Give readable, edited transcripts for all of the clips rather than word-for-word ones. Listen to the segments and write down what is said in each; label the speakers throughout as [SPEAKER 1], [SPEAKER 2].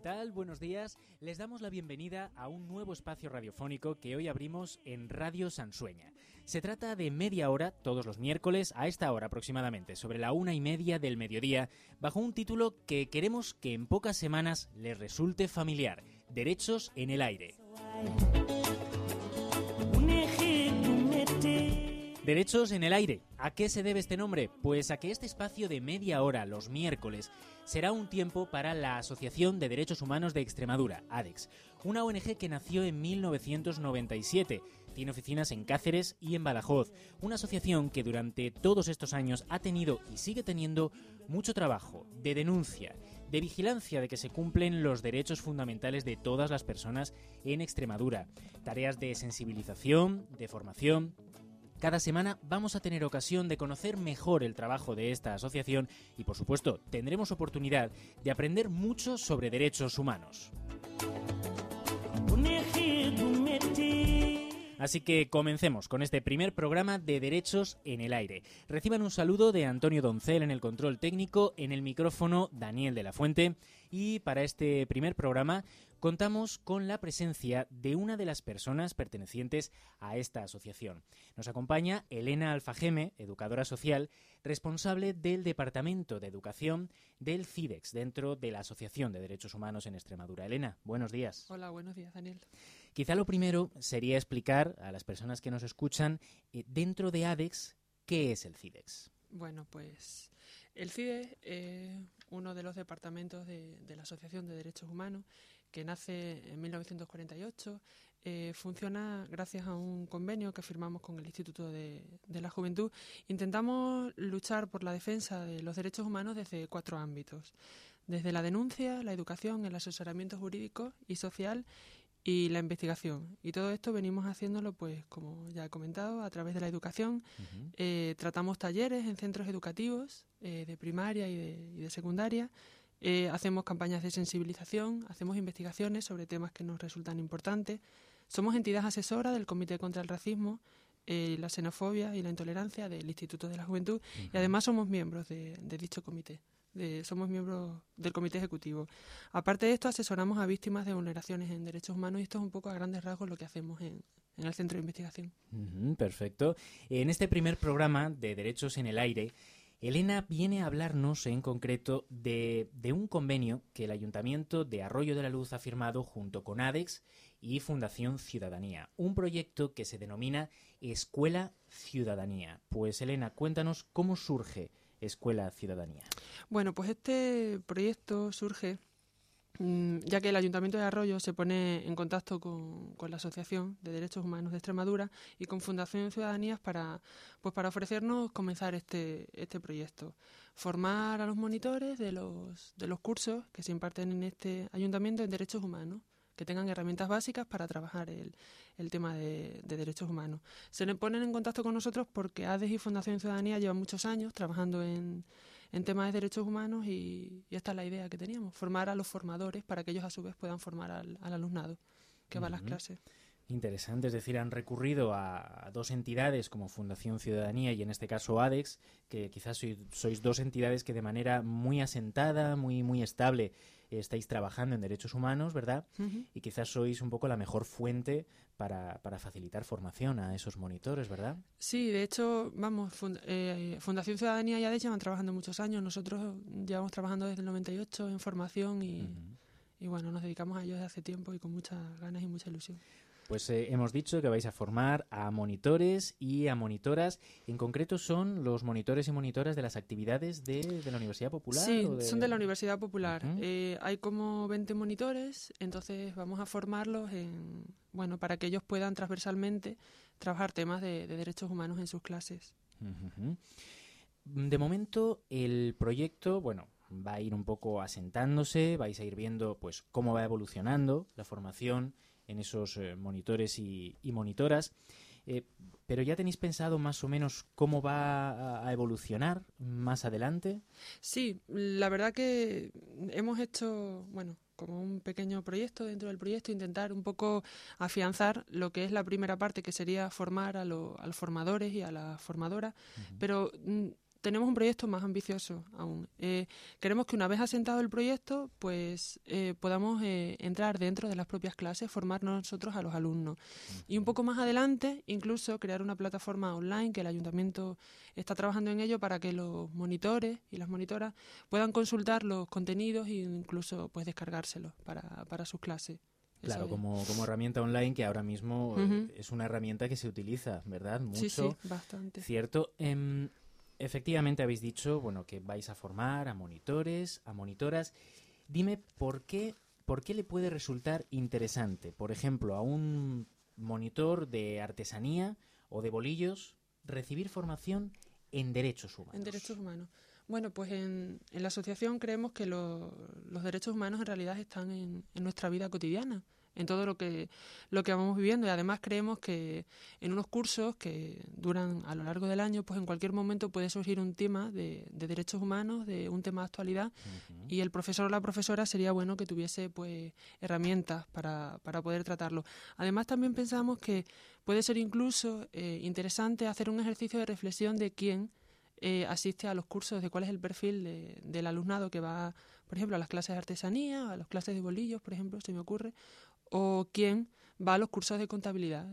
[SPEAKER 1] ¿Qué tal? Buenos días. Les damos la bienvenida a un nuevo espacio radiofónico que hoy abrimos en Radio Sansueña. Se trata de media hora, todos los miércoles, a esta hora aproximadamente, sobre la 1:30 del mediodía, bajo un título que queremos que en pocas semanas les resulte familiar: Derechos en el aire. Derechos en el aire. ¿A qué se debe este nombre? Pues a que este espacio de media hora los miércoles será un tiempo para la Asociación de Derechos Humanos de Extremadura, ADEX, una ONG que nació en 1997. Tiene oficinas en Cáceres y en Badajoz. Una asociación que durante todos estos años ha tenido y sigue teniendo mucho trabajo de denuncia, de vigilancia de que se cumplen los derechos fundamentales de todas las personas en Extremadura. Tareas de sensibilización, de formación. Cada semana vamos a tener ocasión de conocer mejor el trabajo de esta asociación y, por supuesto, tendremos oportunidad de aprender mucho sobre derechos humanos. Así que comencemos con este primer programa de Derechos en el Aire. Reciban un saludo de Antonio Doncel en el control técnico, en el micrófono Daniel de la Fuente, y para este primer programa contamos con la presencia de una de las personas pertenecientes a esta asociación. Nos acompaña Elena Alfajeme, educadora social, responsable del Departamento de Educación del CIDEX, dentro de la Asociación de Derechos Humanos en Extremadura. Elena, buenos días.
[SPEAKER 2] Hola, buenos días, Daniel.
[SPEAKER 1] Quizá lo primero sería explicar a las personas que nos escuchan, dentro de ADEX, ¿qué es el CIDEX?
[SPEAKER 2] Bueno, pues el CIDEX es uno de los departamentos de la Asociación de Derechos Humanos que nace en 1948. Funciona gracias a un convenio que firmamos con el Instituto de la Juventud. Intentamos luchar por la defensa de los derechos humanos desde 4 ámbitos: desde la denuncia, la educación, el asesoramiento jurídico y social y la investigación. Y todo esto venimos haciéndolo, pues, como ya he comentado, a través de la educación. Tratamos talleres en centros educativos de primaria y de secundaria. Hacemos campañas de sensibilización, hacemos investigaciones sobre temas que nos resultan importantes. Somos entidad asesora del Comité contra el Racismo, la Xenofobia y la Intolerancia del Instituto de la Juventud, y además somos miembros de dicho comité. Somos miembros del comité ejecutivo. Aparte de esto, asesoramos a víctimas de vulneraciones en derechos humanos, y esto es un poco a grandes rasgos lo que hacemos en el centro de investigación.
[SPEAKER 1] Perfecto. En este primer programa de Derechos en el Aire, Elena viene a hablarnos en concreto de un convenio que el Ayuntamiento de Arroyo de la Luz ha firmado junto con ADEX y Fundación Ciudadanía, un proyecto que se denomina Escuela Ciudadanía. Pues Elena, cuéntanos cómo surge Escuela Ciudadanía.
[SPEAKER 2] Bueno, pues este proyecto surge ya que el Ayuntamiento de Arroyo se pone en contacto con la Asociación de Derechos Humanos de Extremadura y con Fundación Ciudadanía para ofrecernos comenzar este proyecto. Formar a los monitores de los cursos que se imparten en este ayuntamiento en derechos humanos, que tengan herramientas básicas para trabajar el tema de derechos humanos. Se le ponen en contacto con nosotros porque ADEX y Fundación Ciudadanía llevan muchos años trabajando en temas de derechos humanos, y esta es la idea que teníamos: formar a los formadores para que ellos a su vez puedan formar al alumnado que va a las clases.
[SPEAKER 1] Interesante, es decir, han recurrido a dos entidades como Fundación Ciudadanía y en este caso ADEX, que quizás sois dos entidades que de manera muy asentada, muy estable, estáis trabajando en derechos humanos, ¿verdad? Y quizás sois un poco la mejor fuente para facilitar formación a esos monitores, ¿verdad?
[SPEAKER 2] Sí, de hecho, Fundación Ciudadanía y ADEX llevan trabajando muchos años. Nosotros llevamos trabajando desde el 98 en formación y bueno, nos dedicamos a ello desde hace tiempo y con muchas ganas y mucha ilusión.
[SPEAKER 1] Pues hemos dicho que vais a formar a monitores y a monitoras. En concreto, ¿son los monitores y monitoras de las actividades de la Universidad Popular?
[SPEAKER 2] Sí, son de la Universidad Popular. Hay como 20 monitores, entonces vamos a formarlos para que ellos puedan transversalmente trabajar temas de derechos humanos en sus clases.
[SPEAKER 1] De momento, el proyecto, va a ir un poco asentándose, vais a ir viendo pues cómo va evolucionando la formación en esos monitores y monitoras, pero ¿ya tenéis pensado más o menos cómo va a evolucionar más adelante?
[SPEAKER 2] Sí, la verdad que hemos hecho, como un pequeño proyecto dentro del proyecto, intentar un poco afianzar lo que es la primera parte, que sería formar a los formadores y a las formadoras, pero tenemos un proyecto más ambicioso aún. Queremos que una vez asentado el proyecto, pues podamos entrar dentro de las propias clases, formarnos nosotros a los alumnos. Y un poco más adelante, incluso crear una plataforma online, que el ayuntamiento está trabajando en ello, para que los monitores y las monitoras puedan consultar los contenidos e incluso pues descargárselos para sus clases.
[SPEAKER 1] Claro, como herramienta online, que ahora mismo es una herramienta que se utiliza, ¿verdad? Mucho.
[SPEAKER 2] Sí, bastante.
[SPEAKER 1] Cierto. Efectivamente habéis dicho, bueno, que vais a formar a monitores, a monitoras. Dime, ¿por qué le puede resultar interesante, por ejemplo, a un monitor de artesanía o de bolillos recibir formación en derechos humanos?
[SPEAKER 2] En derechos humanos. Bueno, pues en la asociación creemos que los derechos humanos en realidad están en nuestra vida cotidiana, en todo lo que vamos viviendo, y además creemos que en unos cursos que duran a lo largo del año, pues en cualquier momento puede surgir un tema de derechos humanos, de un tema de actualidad, y el profesor o la profesora sería bueno que tuviese pues herramientas para poder tratarlo. Además también pensamos que puede ser incluso interesante hacer un ejercicio de reflexión de quién asiste a los cursos, de cuál es el perfil del alumnado que va, por ejemplo, a las clases de artesanía, a las clases de bolillos, por ejemplo, se me ocurre, o quién va a los cursos de contabilidad.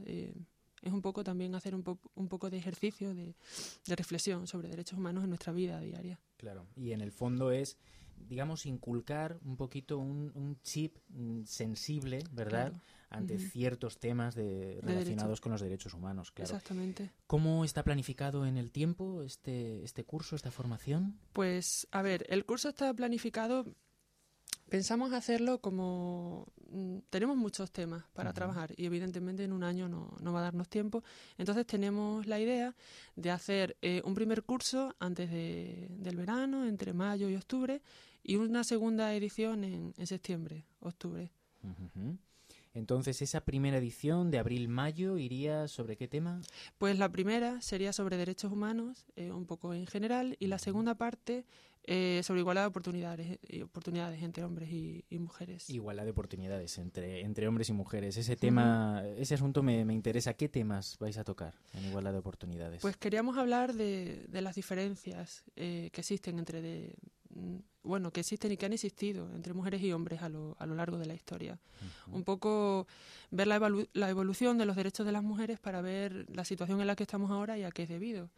[SPEAKER 2] Es un poco también hacer un poco de ejercicio de reflexión sobre derechos humanos en nuestra vida diaria.
[SPEAKER 1] Claro, y en el fondo es, digamos, inculcar un poquito un chip sensible, ¿verdad?,
[SPEAKER 2] Claro.
[SPEAKER 1] ante ciertos temas relacionados con los derechos humanos. Claro.
[SPEAKER 2] Exactamente.
[SPEAKER 1] ¿Cómo está planificado en el tiempo este curso, esta formación?
[SPEAKER 2] Pues, a ver, el curso está planificado. Pensamos hacerlo como... tenemos muchos temas para trabajar y evidentemente en un año no va a darnos tiempo. Entonces tenemos la idea de hacer un primer curso antes del verano, entre mayo y octubre, y una segunda edición en septiembre, octubre.
[SPEAKER 1] Entonces, esa primera edición de abril-mayo iría ¿sobre qué tema?
[SPEAKER 2] Pues la primera sería sobre derechos humanos, un poco en general, y la segunda parte sobre igualdad de oportunidades entre hombres y mujeres.
[SPEAKER 1] Igualdad de oportunidades entre hombres y mujeres. Ese tema, ese asunto me interesa. ¿Qué temas vais a tocar en igualdad de oportunidades?
[SPEAKER 2] Pues queríamos hablar de las diferencias que existen que existen y que han existido entre mujeres y hombres a lo largo de la historia. Un poco ver la evolución de los derechos de las mujeres para ver la situación en la que estamos ahora y a qué es debido.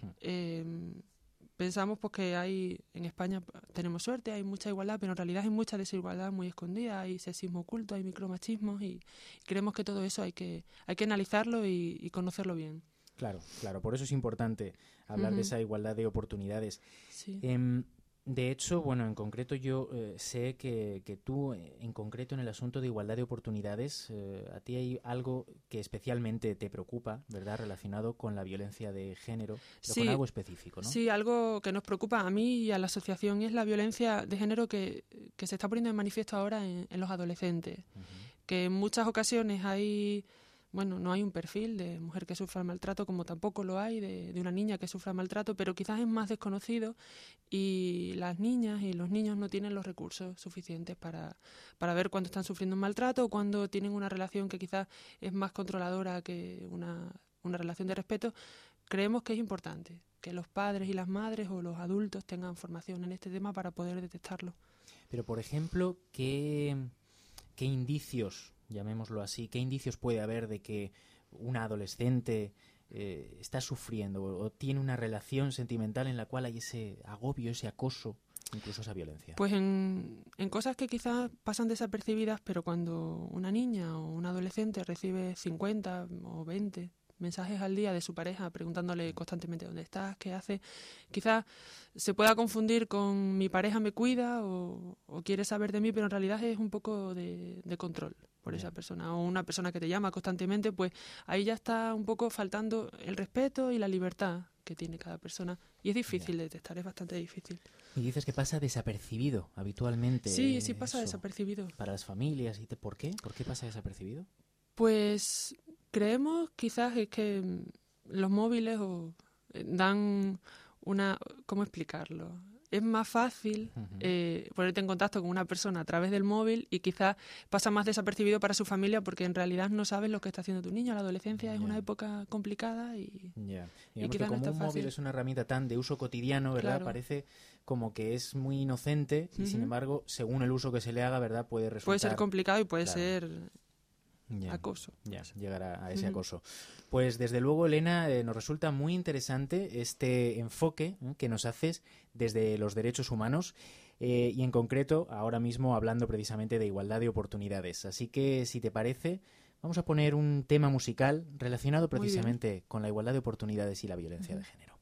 [SPEAKER 2] Pensamos pues que en España tenemos suerte, hay mucha igualdad, pero en realidad hay mucha desigualdad muy escondida, hay sexismo oculto, hay micromachismos, y creemos que todo eso hay que analizarlo y conocerlo bien.
[SPEAKER 1] Claro, por eso es importante hablar de esa igualdad de oportunidades.
[SPEAKER 2] Sí.
[SPEAKER 1] De hecho, bueno, en concreto yo sé que tú, en concreto en el asunto de igualdad de oportunidades, a ti hay algo que especialmente te preocupa, ¿verdad?, relacionado con la violencia de género, pero con algo específico, ¿no?
[SPEAKER 2] Sí, algo que nos preocupa a mí y a la asociación es la violencia de género que se está poniendo en manifiesto ahora en los adolescentes, que en muchas ocasiones no hay un perfil de mujer que sufra maltrato, como tampoco lo hay de una niña que sufra maltrato, pero quizás es más desconocido y las niñas y los niños no tienen los recursos suficientes para ver cuándo están sufriendo un maltrato o cuándo tienen una relación que quizás es más controladora que una relación de respeto. Creemos que es importante que los padres y las madres o los adultos tengan formación en este tema para poder detectarlo.
[SPEAKER 1] Pero, por ejemplo, ¿qué indicios, llamémoslo así, qué indicios puede haber de que una adolescente está sufriendo o tiene una relación sentimental en la cual hay ese agobio, ese acoso, incluso esa violencia?
[SPEAKER 2] Pues en cosas que quizás pasan desapercibidas, pero cuando una niña o un adolescente recibe 50 o 20 mensajes al día de su pareja preguntándole constantemente dónde estás, qué haces, quizás se pueda confundir con mi pareja me cuida o quiere saber de mí, pero en realidad es un poco de control por esa persona, o una persona que te llama constantemente, pues ahí ya está un poco faltando el respeto y la libertad que tiene cada persona, y es difícil de detectar, es bastante difícil.
[SPEAKER 1] Y dices que pasa desapercibido habitualmente.
[SPEAKER 2] Sí, pasa desapercibido.
[SPEAKER 1] Para las familias, ¿por qué? ¿Por qué pasa desapercibido?
[SPEAKER 2] Pues creemos quizás es que los móviles dan una... ¿Cómo explicarlo? es más fácil ponerte en contacto con una persona a través del móvil y quizás pasa más desapercibido para su familia porque en realidad no sabes lo que está haciendo tu niño. La adolescencia es una época complicada y
[SPEAKER 1] Digamos
[SPEAKER 2] quizás
[SPEAKER 1] que como
[SPEAKER 2] no
[SPEAKER 1] un móvil es una herramienta tan de uso cotidiano, ¿verdad?
[SPEAKER 2] Claro.
[SPEAKER 1] Parece como que es muy inocente y sin embargo, según el uso que se le haga, ¿verdad? Puede resultar...
[SPEAKER 2] Puede ser complicado y puede
[SPEAKER 1] Claro.
[SPEAKER 2] ser
[SPEAKER 1] Ya,
[SPEAKER 2] acoso.
[SPEAKER 1] ya, llegar a ese acoso. Pues desde luego, Elena, nos resulta muy interesante este enfoque que nos haces desde los derechos humanos y en concreto ahora mismo hablando precisamente de igualdad de oportunidades. Así que, si te parece, vamos a poner un tema musical relacionado precisamente con la igualdad de oportunidades y la violencia de género.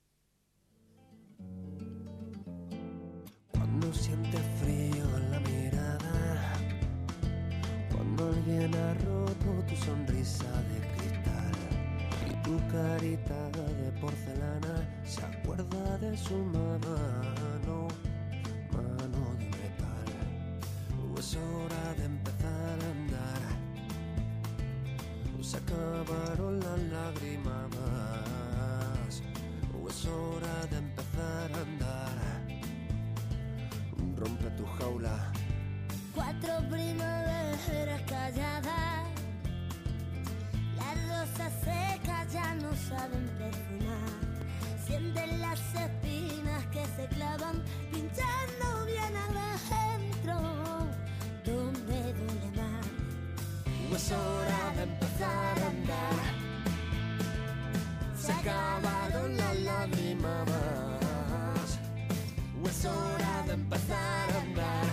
[SPEAKER 3] Cuando sientes frío en la mirada, cuando alguien ha roto tu sonrisa de cristal y tu carita de porcelana se acuerda de su mano, mano de metal. Es hora de empezar a andar, se acabaron las lágrimas, es hora de empezar a andar. Rompe tu jaula.
[SPEAKER 4] 4 primaveras calladas, las rosas secas ya no saben perfumar, sienten las espinas que se clavan pinchando bien adentro, donde duele más.
[SPEAKER 3] Es hora de empezar a andar, se acabaron las lágrimas. Es hora de empezar a andar,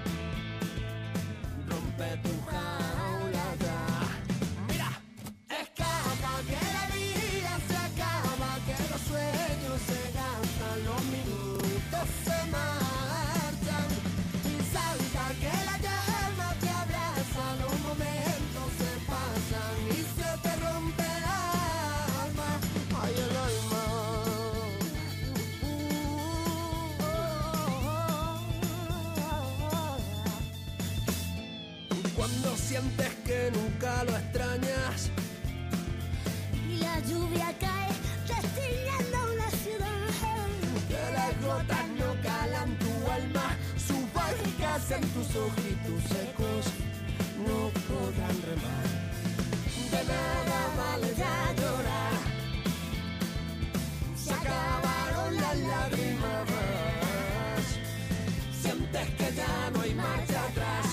[SPEAKER 3] rompe tu jaula ya. Mira, escapa que la vida se acaba, que los sueños se gastan, los minutos se marchan. Y salta que la llama te abraza, los momentos se pasan y se te rompe el alma. Ay, el alma. Cuando sientes que nunca lo extrañas
[SPEAKER 4] Y la lluvia cae destiñendo una ciudad,
[SPEAKER 3] que las gotas no calan tu alma, sus barricas en tus ojitos secos no podrán remar. De nada vale ya llorar, se acabaron las lágrimas. Sientes que ya no hay marcha atrás,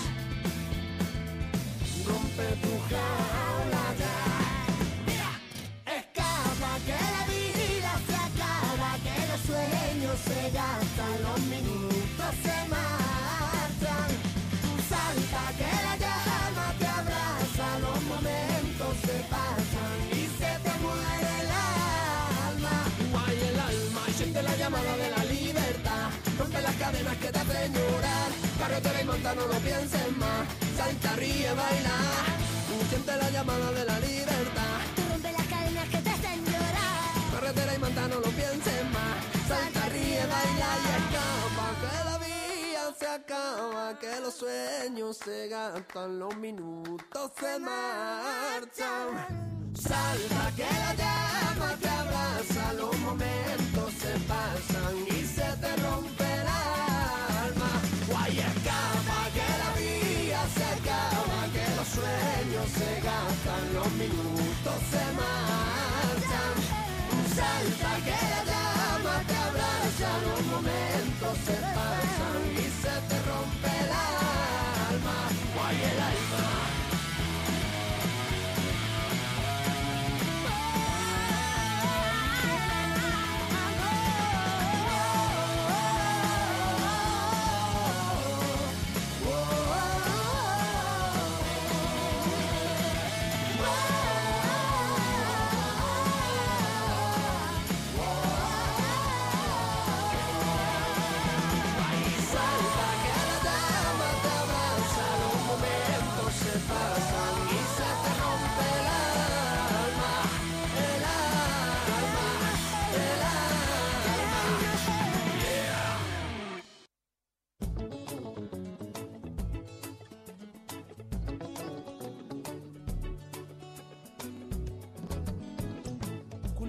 [SPEAKER 3] rompe tu jaula ya. Mira, escapa que la vida se acaba, que los sueños se gastan, los minutos se marchan. Salta que la llama te abraza, los momentos se pasan y se te muere el alma. Guay el alma y siente la llamada de la libertad, rompe las cadenas que te hacen llorar. Carretera y monta, no lo pienses más, salta, ríe, baila. Siente la llamada de la libertad,
[SPEAKER 4] tú rompes las cadenas que te hacen llorar.
[SPEAKER 3] carretera y monta, no lo pienses más, salta, ríe, baila y escapa. Que la vida se acaba, que los sueños se gastan, los minutos se marchan. Salta que la llama te abraza, los momentos se pasan y se te rompe el alma. Guay, escapa que la vida se acaba, que los sueños se gastan, los minutos se marchan. Salta que la llama te abraza, los momentos se pasan y se te rompe el alma. Guay, el alma.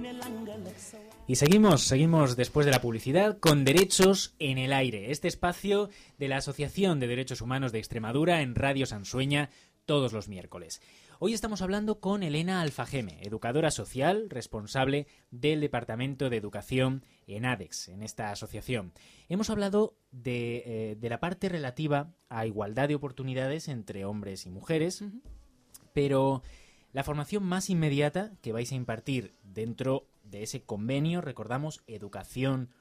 [SPEAKER 1] Y seguimos después de la publicidad con Derechos en el Aire, este espacio de la Asociación de Derechos Humanos de Extremadura en Radio Sansueña todos los miércoles. Hoy estamos hablando con Elena Alfajeme, educadora social, responsable del Departamento de Educación en ADEX, en esta asociación. Hemos hablado de la parte relativa a igualdad de oportunidades entre hombres y mujeres, pero la formación más inmediata que vais a impartir dentro de ese convenio, recordamos, educación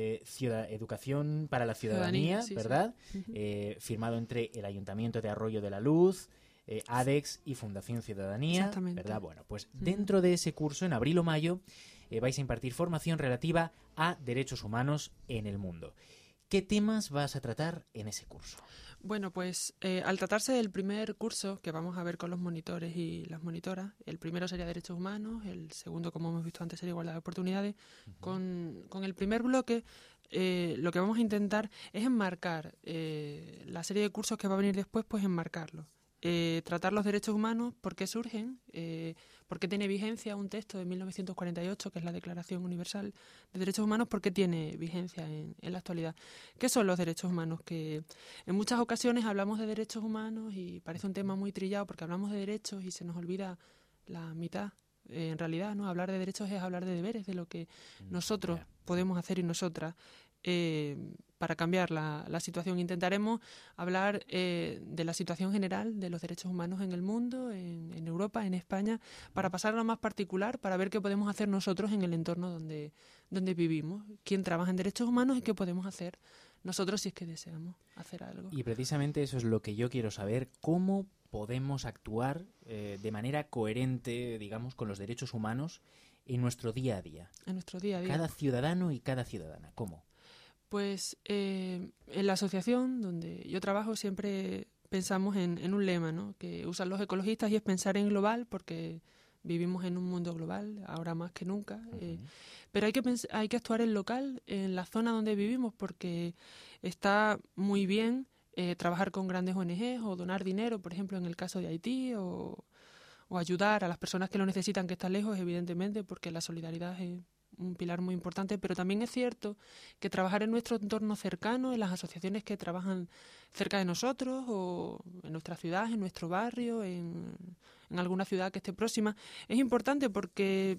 [SPEAKER 1] para la ciudadanía,
[SPEAKER 2] Sí,
[SPEAKER 1] ¿verdad?
[SPEAKER 2] Sí.
[SPEAKER 1] Firmado entre el Ayuntamiento de Arroyo de la Luz, ADEX y Fundación Ciudadanía,
[SPEAKER 2] Exactamente.
[SPEAKER 1] ¿verdad? Bueno, pues dentro de ese curso, en abril o mayo, vais a impartir formación relativa a derechos humanos en el mundo. ¿Qué temas vas a tratar en ese curso?
[SPEAKER 2] Bueno, pues al tratarse del primer curso que vamos a ver con los monitores y las monitoras, el primero sería Derechos Humanos, el segundo, como hemos visto antes, sería Igualdad de Oportunidades. Con el primer bloque, lo que vamos a intentar es enmarcar la serie de cursos que va a venir después, pues enmarcarlo. Tratar los derechos humanos, por qué surgen, por qué tiene vigencia un texto de 1948, que es la Declaración Universal de Derechos Humanos, por qué tiene vigencia en la actualidad. ¿Qué son los derechos humanos? Que en muchas ocasiones hablamos de derechos humanos y parece un tema muy trillado porque hablamos de derechos y se nos olvida la mitad. En realidad, ¿no? Hablar de derechos es hablar de deberes, de lo que nosotros podemos hacer y nosotras para cambiar la situación. Intentaremos hablar de la situación general de los derechos humanos en el mundo, en Europa, en España, para pasar a lo más particular, para ver qué podemos hacer nosotros en el entorno donde vivimos, quién trabaja en derechos humanos y qué podemos hacer nosotros si es que deseamos hacer algo.
[SPEAKER 1] Y precisamente eso es lo que yo quiero saber, cómo podemos actuar de manera coherente, digamos, con los derechos humanos en nuestro día a día.
[SPEAKER 2] En nuestro día a día.
[SPEAKER 1] Cada ciudadano y cada ciudadana, ¿cómo?
[SPEAKER 2] Pues en la asociación donde yo trabajo siempre pensamos en un lema, ¿no? Que usan los ecologistas y es pensar en global porque vivimos en un mundo global, ahora más que nunca. Pero hay que actuar en local, en la zona donde vivimos, porque está muy bien trabajar con grandes ONGs o donar dinero, por ejemplo, en el caso de Haití, o ayudar a las personas que lo necesitan, que están lejos, evidentemente, porque la solidaridad es un pilar muy importante, pero también es cierto que trabajar en nuestro entorno cercano, en las asociaciones que trabajan cerca de nosotros, o en nuestra ciudad, en nuestro barrio, en alguna ciudad que esté próxima, es importante porque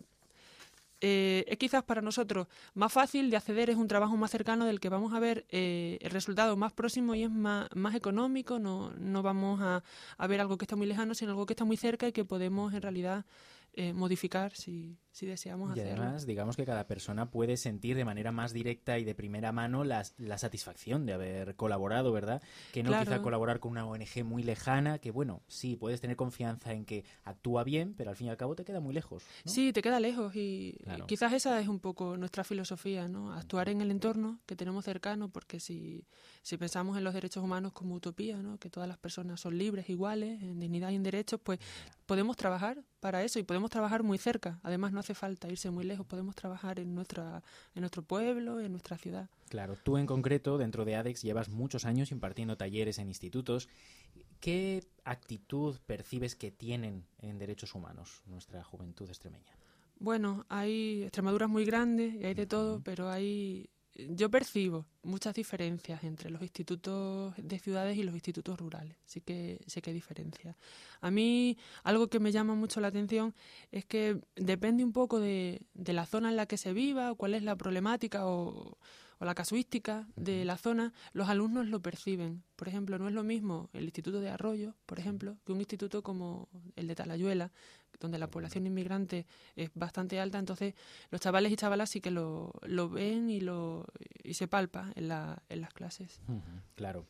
[SPEAKER 2] es quizás para nosotros más fácil de acceder, es un trabajo más cercano del que vamos a ver el resultado más próximo y es más económico, no vamos a ver algo que está muy lejano, sino algo que está muy cerca y que podemos en realidad modificar si deseamos hacerlo.
[SPEAKER 1] Y además, digamos que cada persona puede sentir de manera más directa y de primera mano la satisfacción de haber colaborado, ¿verdad? Que no
[SPEAKER 2] Claro.
[SPEAKER 1] quizá colaborar con una ONG muy lejana, que bueno, sí, puedes tener confianza en que actúa bien, pero al fin y al cabo te queda muy lejos, ¿no?
[SPEAKER 2] Sí, te queda lejos y
[SPEAKER 1] Claro.
[SPEAKER 2] quizás esa es un poco nuestra filosofía, ¿no? Actuar en el entorno que tenemos cercano, porque si pensamos en los derechos humanos como utopía, ¿no? Que todas las personas son libres, iguales, en dignidad y en derechos, pues podemos trabajar para eso y podemos trabajar muy cerca. Además, no hace falta irse muy lejos, podemos trabajar en nuestro pueblo, en nuestra ciudad.
[SPEAKER 1] Claro, tú en concreto, dentro de ADEX, llevas muchos años impartiendo talleres en institutos. ¿Qué actitud percibes que tienen en derechos humanos nuestra juventud extremeña?
[SPEAKER 2] Bueno, Extremadura es muy grande y hay de todo, pero yo percibo muchas diferencias entre los institutos de ciudades y los institutos rurales. Sí que sé que hay diferencias. A mí algo que me llama mucho la atención es que depende un poco de la zona en la que se viva, cuál es la problemática o la casuística de la zona, los alumnos lo perciben. Por ejemplo, no es lo mismo el Instituto de Arroyo, por ejemplo, que un instituto como el de Talayuela, donde la población inmigrante es bastante alta. Entonces los chavales y chavalas sí que lo ven y se palpa en las clases.
[SPEAKER 1] Claro.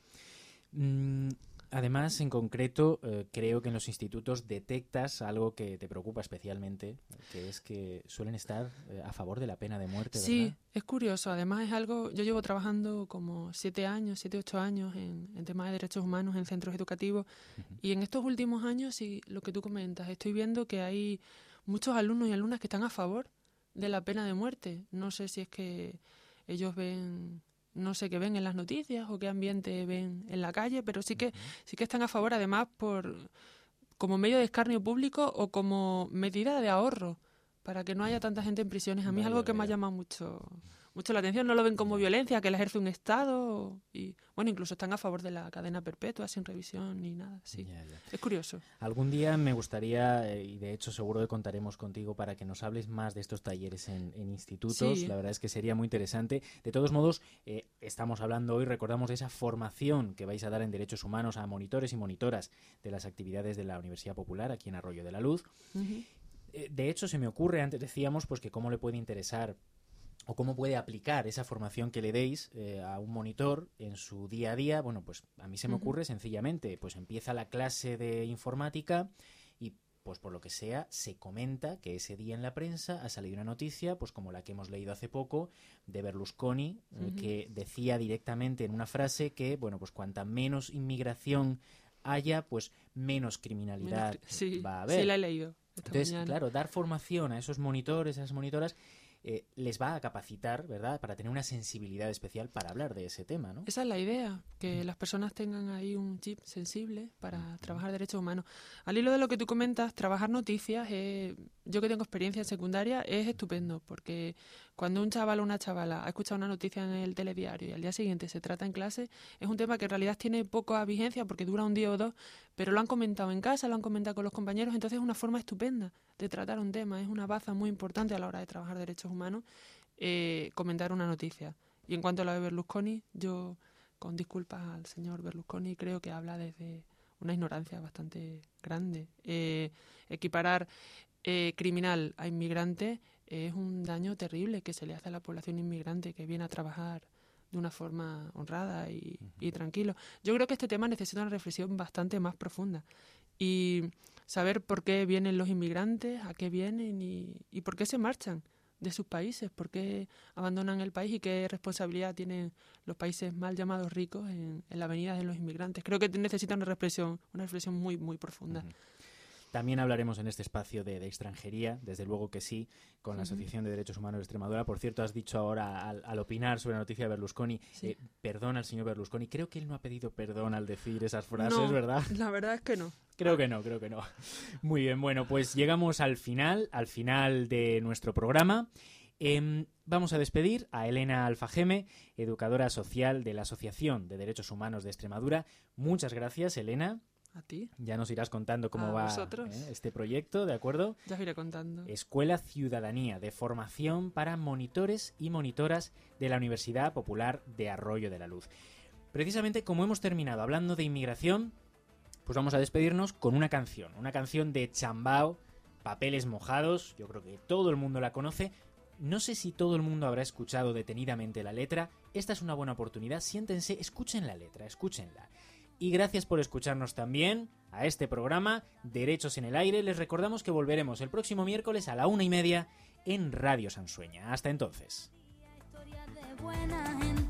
[SPEAKER 1] Además, en concreto, creo que en los institutos detectas algo que te preocupa especialmente, que es que suelen estar a favor de la pena de muerte, ¿verdad?
[SPEAKER 2] Sí, es curioso. Además es algo, yo llevo trabajando como 7, 8 años en temas de derechos humanos en centros educativos y en estos últimos años, sí, lo que tú comentas, estoy viendo que hay muchos alumnos y alumnas que están a favor de la pena de muerte. No sé si es que ellos ven, no sé qué ven en las noticias o qué ambiente ven en la calle, pero sí que están a favor, además como medio de escarnio público o como medida de ahorro, para que no haya tanta gente en prisiones. A mí es
[SPEAKER 1] Vaya,
[SPEAKER 2] algo que me ha
[SPEAKER 1] vaya.
[SPEAKER 2] llamado mucho la atención. No lo ven como violencia, que la ejerce un Estado. Y bueno, incluso están a favor de la cadena perpetua, sin revisión ni nada. Sí,
[SPEAKER 1] Ya, ya.
[SPEAKER 2] es curioso.
[SPEAKER 1] Algún día me gustaría, y de hecho seguro que contaremos contigo para que nos hables más de estos talleres en institutos.
[SPEAKER 2] Sí.
[SPEAKER 1] La verdad es que sería muy interesante. De todos modos, estamos hablando hoy, recordamos de esa formación que vais a dar en Derechos Humanos a monitores y monitoras de las actividades de la Universidad Popular aquí en Arroyo de la Luz.
[SPEAKER 2] Ujú.
[SPEAKER 1] De hecho, se me ocurre, antes decíamos, pues que cómo le puede interesar o cómo puede aplicar esa formación que le deis a un monitor en su día a día. Bueno, pues a mí se me
[SPEAKER 2] Ujú.
[SPEAKER 1] ocurre sencillamente, pues empieza la clase de informática y pues por lo que sea se comenta que ese día en la prensa ha salido una noticia, pues como la que hemos leído hace poco de Berlusconi,
[SPEAKER 2] Ujú.
[SPEAKER 1] que decía directamente en una frase que, bueno, pues cuanta menos inmigración haya, pues menos criminalidad
[SPEAKER 2] Sí,
[SPEAKER 1] va a haber.
[SPEAKER 2] sí, la he leído esta
[SPEAKER 1] Entonces,
[SPEAKER 2] mañana.
[SPEAKER 1] claro, dar formación a esos monitores, a esas monitoras, les va a capacitar, ¿verdad?, para tener una sensibilidad especial para hablar de ese tema, ¿no?
[SPEAKER 2] Esa es la idea, que las personas tengan ahí un chip sensible para trabajar derechos humanos. Al hilo de lo que tú comentas, trabajar noticias, yo que tengo experiencia en secundaria, es estupendo, porque cuando un chaval o una chavala ha escuchado una noticia en el telediario y al día siguiente se trata en clase, es un tema que en realidad tiene poca vigencia porque dura un día o dos, pero lo han comentado en casa, lo han comentado con los compañeros, entonces es una forma estupenda de tratar un tema, es una baza muy importante a la hora de trabajar derechos humanos, comentar una noticia. Y en cuanto a lo de Berlusconi, yo, con disculpas al señor Berlusconi, creo que habla desde una ignorancia bastante grande. Equiparar criminal a inmigrante es un daño terrible que se le hace a la población inmigrante que viene a trabajar de una forma honrada y tranquilo. Yo creo que este tema necesita una reflexión bastante más profunda y saber por qué vienen los inmigrantes, a qué vienen y por qué se marchan de sus países, por qué abandonan el país y qué responsabilidad tienen los países mal llamados ricos en la venida de los inmigrantes. Creo que necesita una reflexión muy, muy profunda.
[SPEAKER 1] Ujú. También hablaremos en este espacio de extranjería, desde luego que sí, con la Asociación de Derechos Humanos de Extremadura. Por cierto, has dicho ahora, al opinar sobre la noticia de Berlusconi,
[SPEAKER 2] Sí.
[SPEAKER 1] perdón al señor Berlusconi. Creo que él no ha pedido perdón al decir esas frases,
[SPEAKER 2] No,
[SPEAKER 1] ¿verdad?
[SPEAKER 2] la verdad es que no.
[SPEAKER 1] Creo que no. Muy bien, bueno, pues llegamos al final de nuestro programa. Vamos a despedir a Elena Alfajeme, educadora social de la Asociación de Derechos Humanos de Extremadura. Muchas gracias, Elena.
[SPEAKER 2] ¿A ti?
[SPEAKER 1] Ya nos irás contando cómo
[SPEAKER 2] A
[SPEAKER 1] va
[SPEAKER 2] vosotros.
[SPEAKER 1] este proyecto, ¿de acuerdo?
[SPEAKER 2] Ya os iré contando.
[SPEAKER 1] Escuela Ciudadanía de formación para monitores y monitoras de la Universidad Popular de Arroyo de la Luz. Precisamente como hemos terminado hablando de inmigración, pues vamos a despedirnos con una canción de Chambao, Papeles Mojados. Yo creo que todo el mundo la conoce. No sé si todo el mundo habrá escuchado detenidamente la letra. Esta es una buena oportunidad. Siéntense, escuchen la letra, escúchenla. Y gracias por escucharnos también a este programa Derechos en el Aire. Les recordamos que volveremos el próximo miércoles a la 1:30 en Radio Sansueña. Hasta entonces.
[SPEAKER 4] Historias de buena gente.